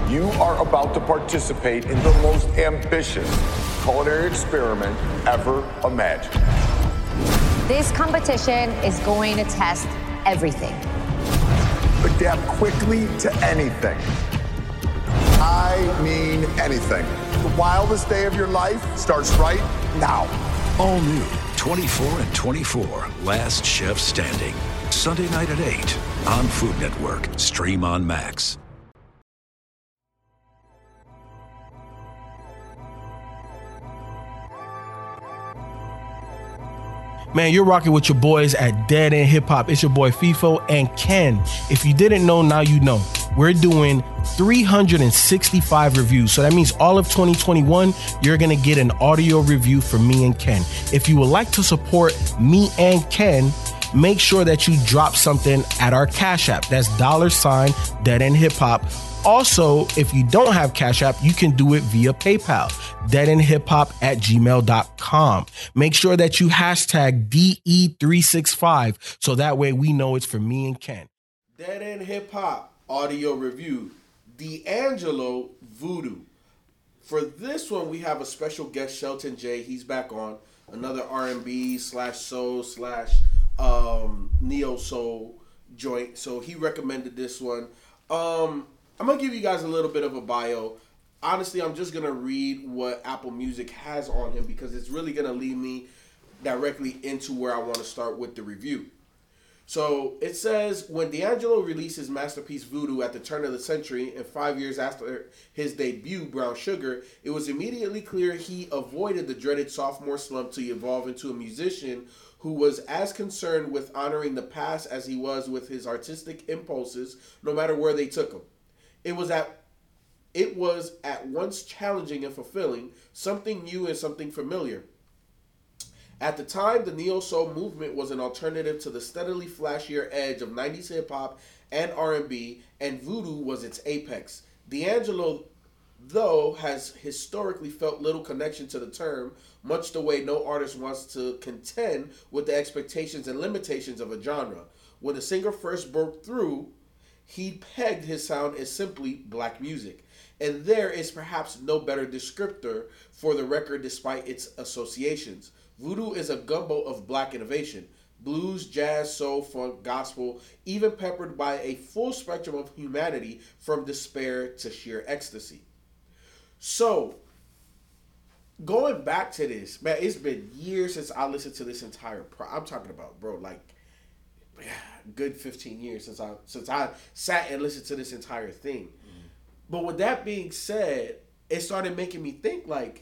You are about to participate in the most ambitious culinary experiment ever imagined. This competition is going to test everything. Adapt quickly to anything. I mean anything. The wildest day of your life starts right now. All new 24 and 24, Last Chef Standing. Sunday night at 8 on Food Network. Stream on Max. Man, you're rocking with your boys at Dead End Hip Hop. It's your boy FIFO and Ken. If you didn't know, now you know. We're doing 365 reviews. So that means all of 2021, you're going to get an audio review from me and Ken. If you would like to support me and Ken, make sure that you drop something at our Cash App. That's $ Dead End Hip Hop. Also, if you don't have Cash App, you can do it via PayPal, deadendhiphop@gmail.com. Make sure that you hashtag DE365 so that way we know it's for me and Ken. Dead End Hip Hop audio review, D'Angelo Voodoo. For this one, we have a special guest, Shelton J. He's back on another R&B /soul / neo soul joint. So he recommended this one. I'm going to give you guys a little bit of a bio. Honestly, I'm just going to read what Apple Music has on him because it's really going to lead me directly into where I want to start with the review. So it says, when D'Angelo released his masterpiece Voodoo at the turn of the century and 5 years after his debut, Brown Sugar, it was immediately clear he avoided the dreaded sophomore slump to evolve into a musician who was as concerned with honoring the past as he was with his artistic impulses, no matter where they took him. It was at once challenging and fulfilling, something new and something familiar. At the time, the neo-soul movement was an alternative to the steadily flashier edge of 90s hip-hop and R&B, and voodoo was its apex. D'Angelo, though, has historically felt little connection to the term, much the way no artist wants to contend with the expectations and limitations of a genre. When the singer first broke through, he pegged his sound as simply black music. And there is perhaps no better descriptor for the record despite its associations. Voodoo is a gumbo of black innovation. Blues, jazz, soul, funk, gospel, even peppered by a full spectrum of humanity from despair to sheer ecstasy. So, going back to this, man, it's been years since I listened to this entire I'm talking about, bro, like, good 15 years since I sat and listened to this entire thing. Mm-hmm. But with that being said, it started making me think, like,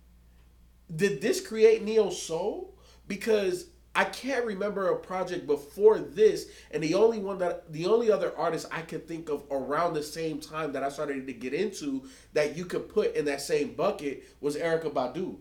did this create neo soul? Because I can't remember a project before this, and the only other artist I could think of around the same time that I started to get into that you could put in that same bucket was Erykah Badu.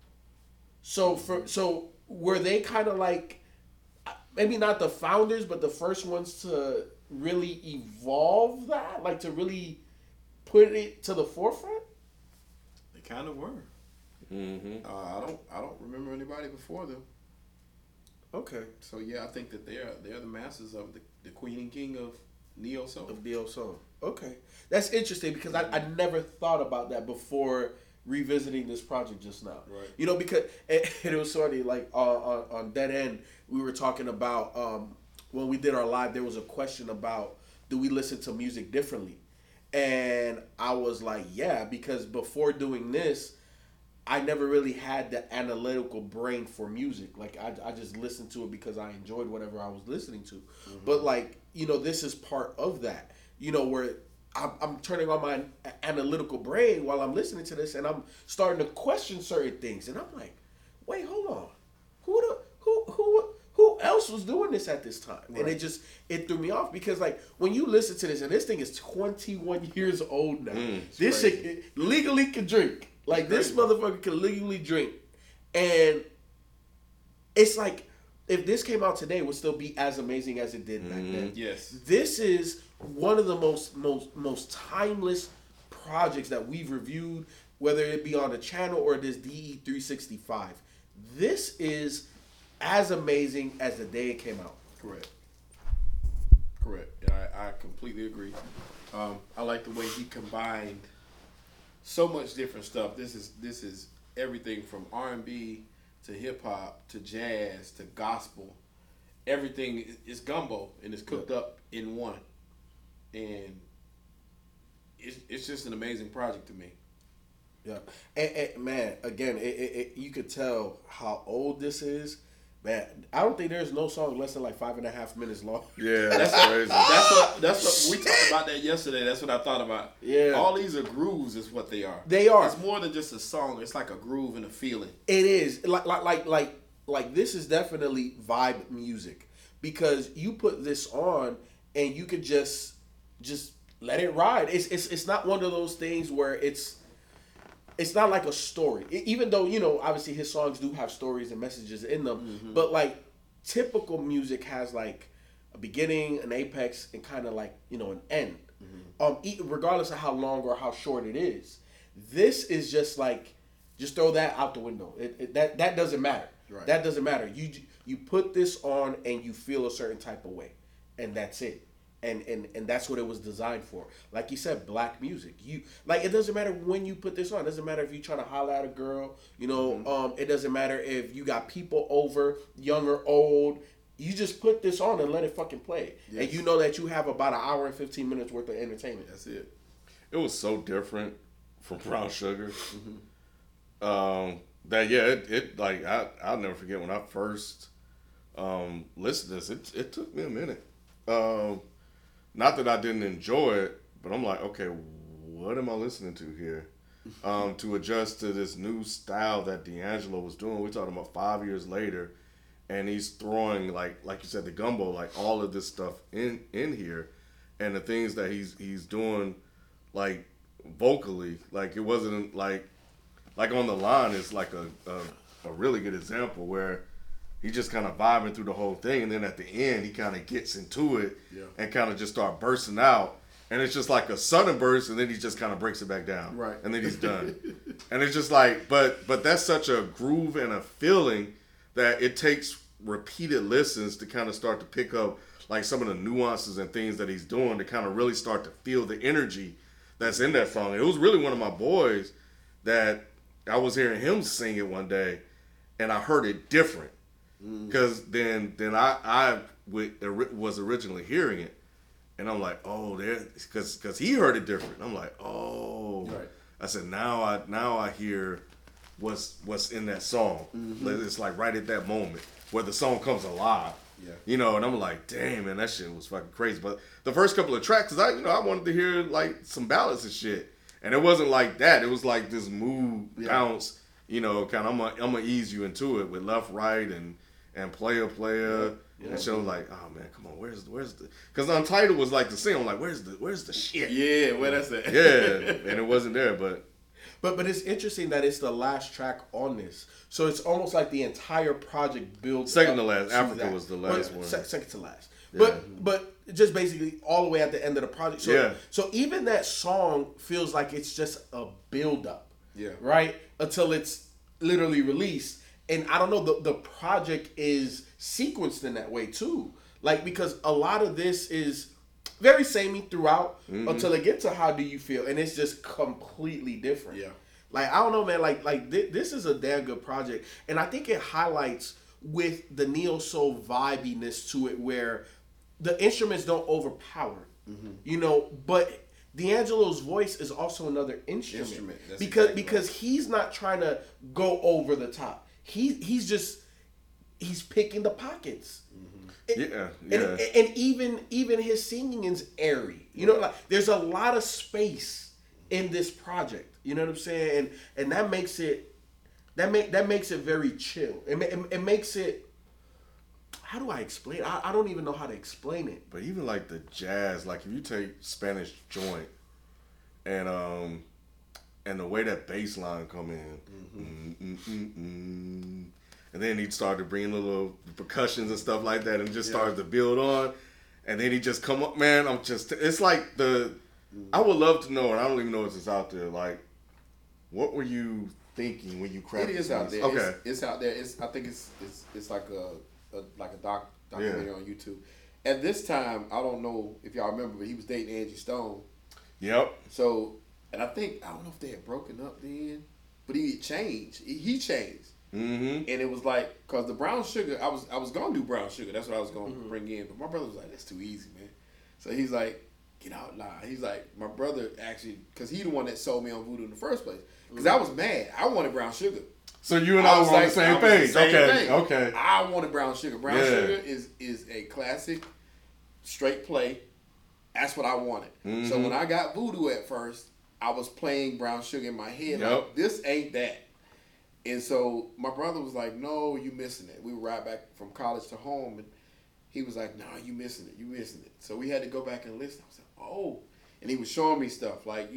So were they kind of like, maybe not the founders, but the first ones to really evolve that, like to really put it to the forefront? They kind of were. Mm-hmm. I don't remember anybody before them. Okay. So yeah, I think that they're the masters of the queen and king of neo soul. Of neo soul. Okay, that's interesting because I never thought about that before revisiting this project just now. Right. You know, because it was funny, like on Dead End, we were talking about when we did our live, there was a question about, do we listen to music differently? And I was like, yeah, because before doing this, I never really had the analytical brain for music. Like, I just listened to it because I enjoyed whatever I was listening to. Mm-hmm. But, like, you know, this is part of that, you know, where I'm turning on my analytical brain while I'm listening to this, and I'm starting to question certain things. And I'm like, wait, hold on. Who else was doing this at this time? Right. And it threw me off because, like, when you listen to this, and this thing is 21 years old now. This shit legally can drink. Like, this motherfucker can legally drink. And it's like, if this came out today, it would still be as amazing as it did back then. Yes. This is one of the most timeless projects that we've reviewed, whether it be on the channel or this DE365. This is as amazing as the day it came out. Correct. Yeah, I completely agree. I like the way he combined so much different stuff. This is everything from R&B to hip hop to jazz to gospel. Everything is gumbo and it's cooked up in one, and it's just an amazing project to me. Yeah, and man, again, you could tell how old this is. Man, I don't think there's no song less than like 5.5 minutes long. Yeah, that's crazy. That's what we talked about that yesterday. That's what I thought about. Yeah, all these are grooves, is what they are. They are. It's more than just a song. It's like a groove and a feeling. It is like this is definitely vibe music, because you put this on and you could just let it ride. It's not one of those things where it's not like a story. Even though, obviously his songs do have stories and messages in them, but like typical music has like a beginning, an apex, and kind of like, an end. Regardless of how long or how short it is. This is just like, just throw that out the window. That doesn't matter. Right. That doesn't matter. You put this on and you feel a certain type of way, and that's it. And that's what it was designed for. Like you said, black music. It doesn't matter when you put this on. It doesn't matter if you're trying to holler at a girl. It doesn't matter if you got people over, young or old. You just put this on and let it fucking play. Yes. And you know that you have about an hour and 15 minutes worth of entertainment. That's it. It was so different from Brown Sugar. I'll never forget when I first listened to this. It took me a minute. Not that I didn't enjoy it, but I'm like, okay, what am I listening to here? To adjust to this new style that D'Angelo was doing. We're talking about 5 years later, and he's throwing like you said, the gumbo, like all of this stuff in here, and the things that he's doing, like vocally, like it wasn't like On the Line is like a really good example where he just kind of vibing through the whole thing, and then at the end, he kind of gets into it and kind of just start bursting out. And it's just like a sudden burst, and then he just kind of breaks it back down. Right. And then he's done. And it's just like, but that's such a groove and a feeling that it takes repeated listens to kind of start to pick up like some of the nuances and things that he's doing to kind of really start to feel the energy that's in that song. It was really one of my boys that I was hearing him sing it one day, and I heard it different. Because then I was originally hearing it, and I'm like, oh, there, because he heard it different. I'm like, oh, right. I said now I hear what's in that song. It's like right at that moment where the song comes alive. And I'm like, damn, man, that shit was fucking crazy. But the first couple of tracks, cause I wanted to hear like some ballads and shit, and it wasn't like that. It was like this mood bounce, kind of. I'm gonna ease you into it with left, right, and player, and so like, oh man, come on, where's the? Because Untitled was like the single. I'm like, where's the shit? Yeah, where that's at? Yeah, and it wasn't there, but it's interesting that it's the last track on this, so it's almost like the entire project builds. Second to last, Africa was the last one. Second to last, but just basically all the way at the end of the project. So even that song feels like it's just a build up. Right, until it's literally released. And I don't know, the project is sequenced in that way too. Like, because a lot of this is very samey throughout until it gets to How Do You Feel? And it's just completely different. Yeah. Like, I don't know, man, like this is a damn good project. And I think it highlights with the neo-soul vibiness to it where the instruments don't overpower, but D'Angelo's voice is also another instrument. Because he's not trying to go over the top. He's picking the pockets. And even his singing is airy. Like there's a lot of space in this project. You know what I'm saying? And that makes it very chill. It makes it. How do I explain it? I don't even know how to explain it. But even like the jazz, like if you take Spanish Joint and the way that bass line come in, and then he started bringing little percussions and stuff like that, and just started to build on, and then he just come up, man. It's like I would love to know, and I don't even know if it's out there. Like, what were you thinking when you crafted it? It is out there. Okay, it's out there. I think it's like a documentary on YouTube. At this time, I don't know if y'all remember, but he was dating Angie Stone. Yep. So, and I don't know if they had broken up then, but he changed. He changed. Mm-hmm. And it was like, cause the brown sugar, I was gonna do brown sugar. That's what I was gonna bring in. But my brother was like, that's too easy, man. So he's like, get out, nah. He's like, my brother actually, cause he the one that sold me on Voodoo in the first place. Cause I was mad. I wanted brown sugar. So you and I were on the same page. Okay. I wanted brown sugar. Brown sugar is a classic, straight play. That's what I wanted. Mm-hmm. So when I got Voodoo at first, I was playing brown sugar in my head. Yep. Like, this ain't that. And so my brother was like, no, you missing it. We would ride back from college to home, and he was like, no, you missing it. You missing it. So we had to go back and listen. I was like, oh. And he was showing me stuff like,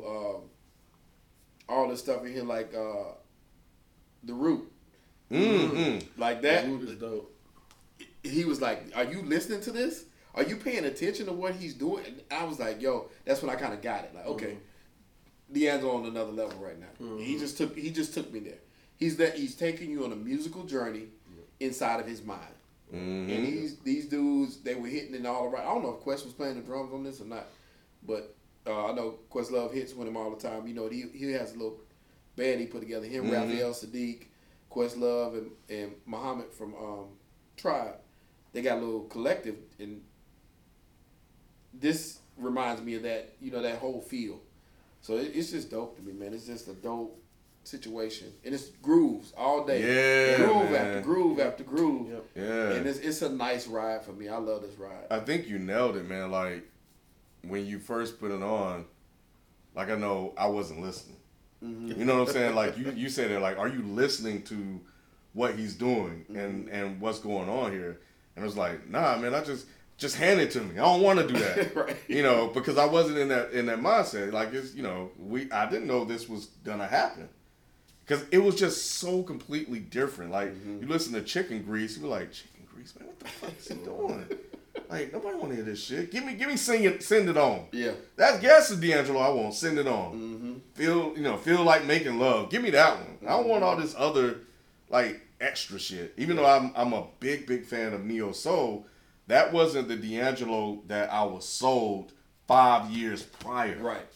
all this stuff in here, like The Root. Mm-hmm. Like that. The Root is dope. He was like, are you listening to this? Are you paying attention to what he's doing? And I was like, yo, that's when I kind of got it. Like, okay, D'Angelo on another level right now. Mm-hmm. He just took me there. He's taking you on a musical journey inside of his mind. Mm-hmm. And these dudes, they were hitting it all around. I don't know if Quest was playing the drums on this or not, but I know Questlove hits with him all the time. He has a little band he put together. Him, Raphael Sadiq, Questlove, and Muhammad from Tribe. They got a little collective, and this reminds me of that, that whole feel. So it's just dope to me, man. It's just a dope situation, and it's grooves all day. Yeah, groove man. after groove after groove. Yep. Yeah, and it's a nice ride for me. I love this ride. I think you nailed it, man. Like when you first put it on, like I know I wasn't listening. Mm-hmm. You know what I'm saying? Like you said it. Like, are you listening to what he's doing and what's going on here? And I was like, nah, man. I just hand it to me. I don't want to do that. Right. Because I wasn't in that mindset. Like it's I didn't know this was gonna happen. Because it was just so completely different. Like, you listen to Chicken Grease, you're like, Chicken Grease, man, what the fuck is he doing? Like, nobody want to hear this shit. Give me send it on. Yeah. That's the D'Angelo I want. Send it on. Mm-hmm. Feel like making love. Give me that one. I don't want all this other, like, extra shit. Even though I'm a big fan of Neo Soul, that wasn't the D'Angelo that I was sold 5 years prior. Right.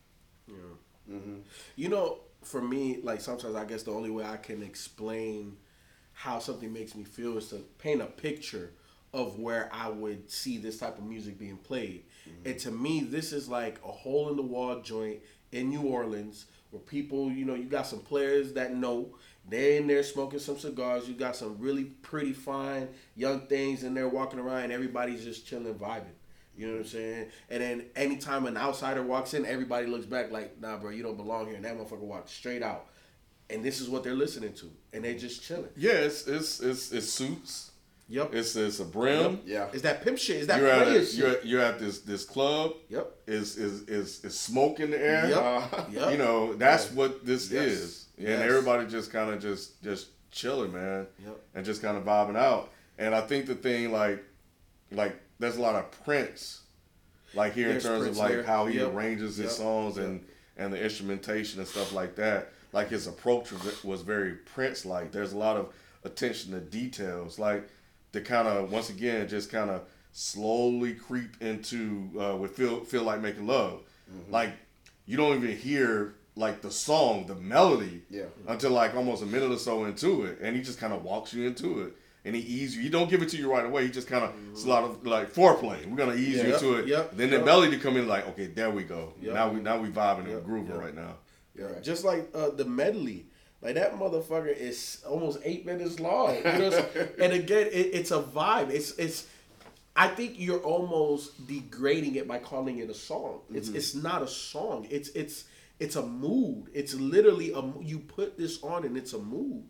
Yeah. Mm-hmm. For me, like sometimes I guess the only way I can explain how something makes me feel is to paint a picture of where I would see this type of music being played. Mm-hmm. And to me, this is like a hole in the wall joint in New Orleans where people, you got some players that know they're in there smoking some cigars. You got some really pretty fine young things in there walking around, and everybody's just chilling, vibing. You know what I'm saying? And then anytime an outsider walks in, everybody looks back like, nah, bro, you don't belong here. And that motherfucker walks straight out. And this is what they're listening to. And they just chilling. Yeah, it's suits. Yep. It's a brim. Yep. Yeah. It's that pimp shit. It's that player shit. You're at this club. Yep. Is smoke in the air. Yep. Yep. That's what this is. Yes. And everybody just kind of just chilling, man. Yep. And just kind of vibing out. And I think the thing like there's a lot of Prince, like here There's in terms Prince of like there. how he Yep. arranges his songs and the instrumentation and stuff like that. Like his approach was very Prince-like. There's a lot of attention to details, like to kind of once again just kind of slowly creep into with feel like making love. Mm-hmm. Like you don't even hear like the song, the melody, until like almost a minute or so into it, and he just kind of walks you into it. And he ease you. He don't give it to you right away. He just kind of, it's a lot of like foreplay. We're gonna ease you into it. Yep. Then the melody to come in like, okay, there we go. Yep. Now we vibing and grooving right now. Yeah. Just like the medley. Like that motherfucker is almost 8 minutes long. You know what I'm saying? And again, it's a vibe. It's. I think you're almost degrading it by calling it a song. It's not a song. It's a mood. It's literally you put this on and it's a mood.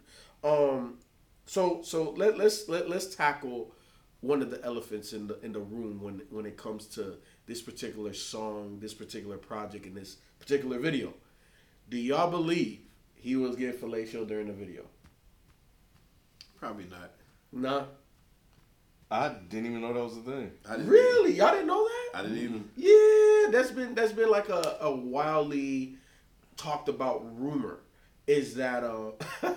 So let's tackle one of the elephants in the room when it comes to this particular song, this particular project, and this particular video. Do y'all believe he was getting fellatio during the video? Probably not. Nah. I didn't even know that was a thing. Really? Y'all didn't know that? I didn't even. Yeah, that's been like a wildly talked about rumor. Is that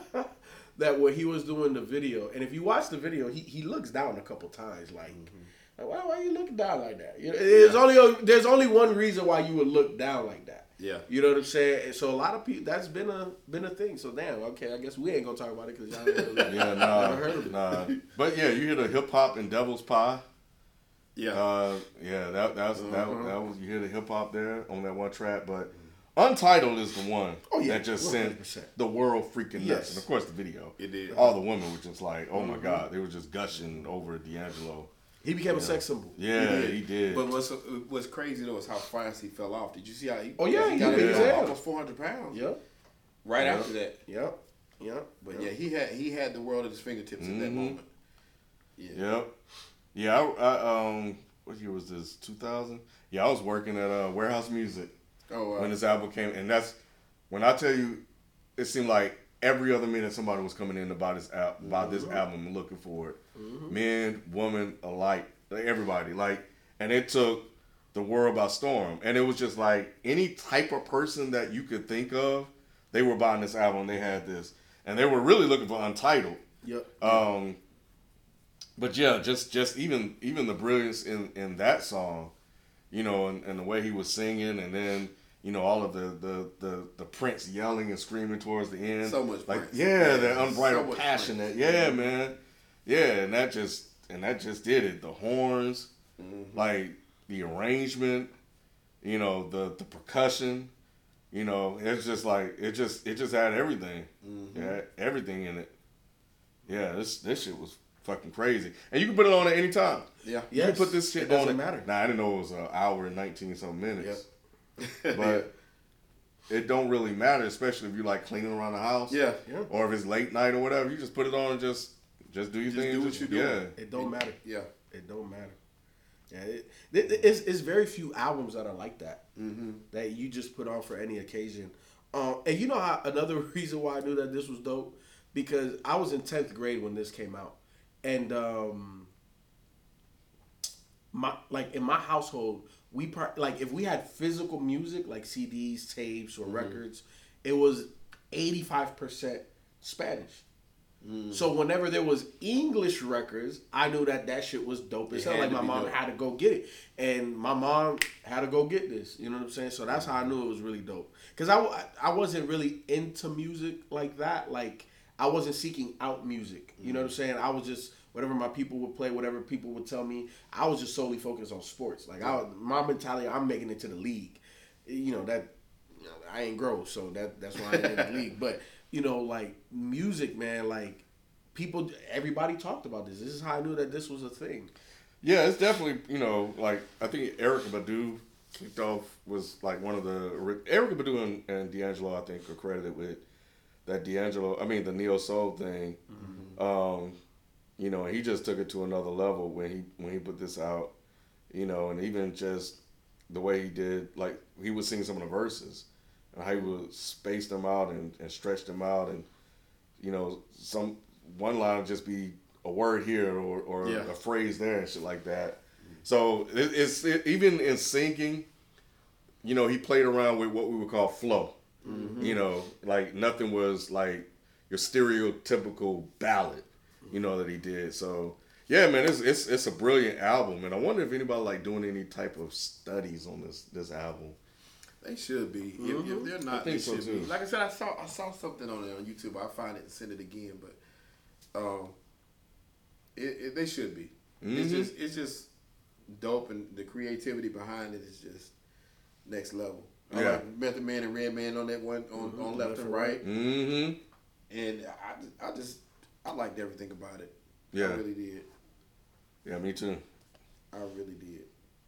that when he was doing the video, and if you watch the video, he looks down a couple times, like Like, why you looking down like that? You know, there's only one reason why you would look down like that. Yeah. You know what I'm saying? And so a lot of people, that's been a thing. So damn, okay, I guess we ain't gonna talk about it because y'all never heard of it. Nah. But yeah, you hear the hip hop in Devil's Pie. Yeah. That was you hear the hip hop there on that one track, but Untitled is the one that just 100%. sent the world freaking nuts. Yes. And of course the video. It did. All the women were just like, oh my God, they were just gushing over D'Angelo. He became a sex symbol. Yeah, he did. But what's crazy though is how fast he fell off. Did you see how he? Oh yeah, he got yeah. almost 400 pounds. Yep. Right after that. Yep. But yeah, he had the world at his fingertips at that moment. Yeah. Yep. Yeah. I what year was this? 2000. Yeah, I was working at Warehouse Music when this album came, and that's when I tell you, it seemed like every other minute somebody was coming in about this album and looking for it. Men, women alike, everybody. And it took the world by storm. And it was just like any type of person that you could think of, they were buying this album. They had this, and they were really looking for Untitled. Yep. But yeah, just even the brilliance in that song, you know, and the way he was singing, and then you know all of the Prince yelling and screaming towards the end. So much like Prince. yeah, that unbridled so passion. Prince. Man. Yeah, and that just did it. The horns, like the arrangement, you know, the percussion, you know, it's just like it just had everything. It had everything in it. Yeah, this shit was fucking crazy. And you can put it on at any time. Yeah. You can put this shit it doesn't on. matter. Nah, I didn't know it was an hour and 19-something minutes. But it don't really matter, especially if you like cleaning around the house. Yeah. Or if it's late night or whatever, you just put it on and just do your thing. Do what you do. Yeah. It don't matter. Yeah. It don't matter. Yeah, it's very few albums that are like that. That you just put on for any occasion. And you know how another reason why I knew that this was dope? Because I was in 10th grade when this came out. And in my household, if we had physical music like CDs, tapes, or records, it was 85% Spanish. So whenever there was English records, I knew that shit was dope. It sounded like my mom had to go get it, and my mom had to go get this. You know what I'm saying? So that's how I knew it was really dope. Because I wasn't really into music like that. Like I wasn't seeking out music. You know what I'm saying? I was just whatever my people would play, whatever people would tell me. I was just solely focused on sports. Like my mentality, I'm making it to the league. You know that. You know, I ain't grow, so that's why I ain't in the league. But you know, like music, man, like everybody talked about this. This is how I knew that this was a thing. Yeah, it's definitely, you know, like I think Erykah Badu kicked off was like one of the Erykah Badu and D'Angelo, I think, are credited with that the neo soul thing. You know, he just took it to another level when he put this out. You know, and even just the way he did, like he would sing some of the verses and how he would space them out and stretch them out, and you know, one line would just be a word here or a phrase there and shit like that. So it's even in singing, you know, he played around with what we would call flow. You know, like nothing was like your stereotypical ballad, you know, that he did. So yeah, man, it's a brilliant album, and I wonder if anybody like doing any type of studies on this album. They should be. If they're not, they should be. Like I said, I saw something on it on YouTube. I'll find it and send it again, but they should be. It's just dope, and the creativity behind it is just next level. I like Method Man and Redman on that one on Left and Right. And I liked everything about it. Yeah. I really did. Yeah, me too. I really did.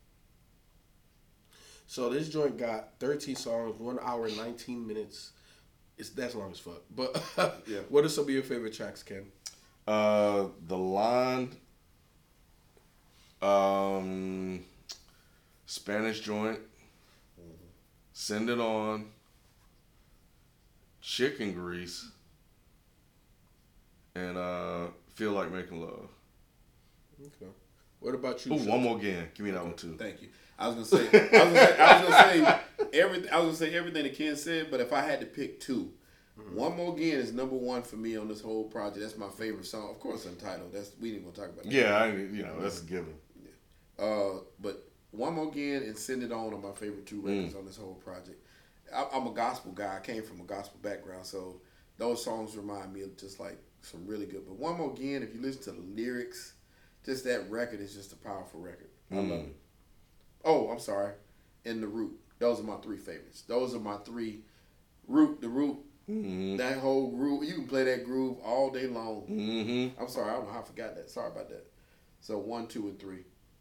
So this joint got 13 songs, 1 hour and 19 minutes. That's long as fuck. But what are some of your favorite tracks, Ken? The Line, Spanish Joint, Send It On, Chicken Grease, and Feel Like Making Love. Okay. What about you? Ooh, one more again. Give me that one too. Thank you. I was gonna say everything that Ken said, but if I had to pick two, One More Again is number one for me on this whole project. That's my favorite song. Of course, Untitled. We didn't want to talk about that. Yeah, that's a given. But One More Again and Send It On are my favorite two records on this whole project. I'm a gospel guy. I came from a gospel background, so those songs remind me of just like some really good. But One More Again, if you listen to the lyrics, just that record is just a powerful record. I love it. Oh, I'm sorry. And The Root. Those are my three favorites. Those are my three. The Root. That whole groove. You can play that groove all day long. I'm sorry. I don't know how I forgot that. Sorry about that. So 1, 2, and 3.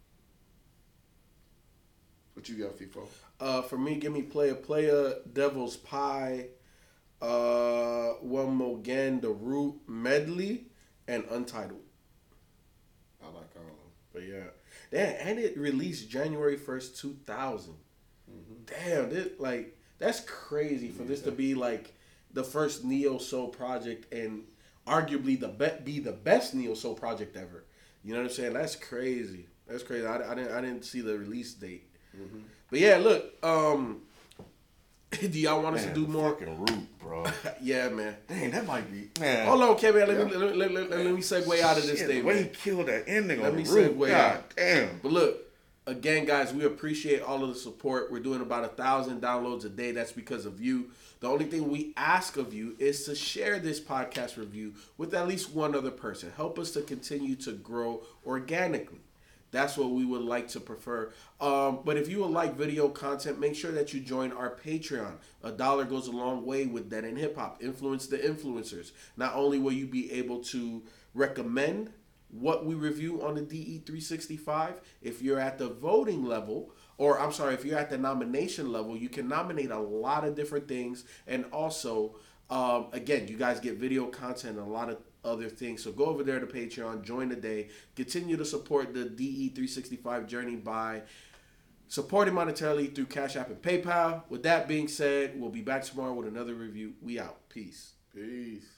What you got, FIFO? For me, give me Player, Devil's Pie, One More Again, The Root, Medley, and Untitled. I like all of them. But yeah, and it released January 1st, 2000. Damn, that's crazy for this to be like the first neo soul project and arguably be the best neo soul project ever. You know what I'm saying? That's crazy. That's crazy. I didn't see the release date. But yeah, look. Do y'all want us to do more? Fucking Root, bro. Yeah, man. Dang, that might be. Man. Hold on, okay, man. Let me segue out of this thing. The way he killed that ending Let on me the Root. segue God out. damn. But look, again, guys, we appreciate all of the support. We're doing about 1,000 downloads a day. That's because of you. The only thing we ask of you is to share this podcast review with at least one other person. Help us to continue to grow organically. That's what we would like to prefer. But if you would like video content, make sure that you join our Patreon. $1 goes a long way with Dead End Hip Hop. Influence the influencers. Not only will you be able to recommend what we review on the DE365, if you're at the voting level, or I'm sorry, if you're at the nomination level, you can nominate a lot of different things. And also, again, you guys get video content and a lot of other things. So go over there to Patreon, join the day, continue to support the DE365 journey by supporting monetarily through Cash App and PayPal. With that being said, we'll be back tomorrow with another review. We out. Peace. Peace.